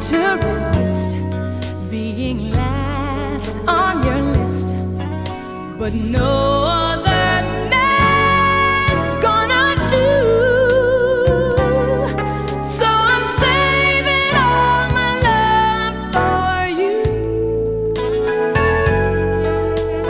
to resist being last on your list, but no.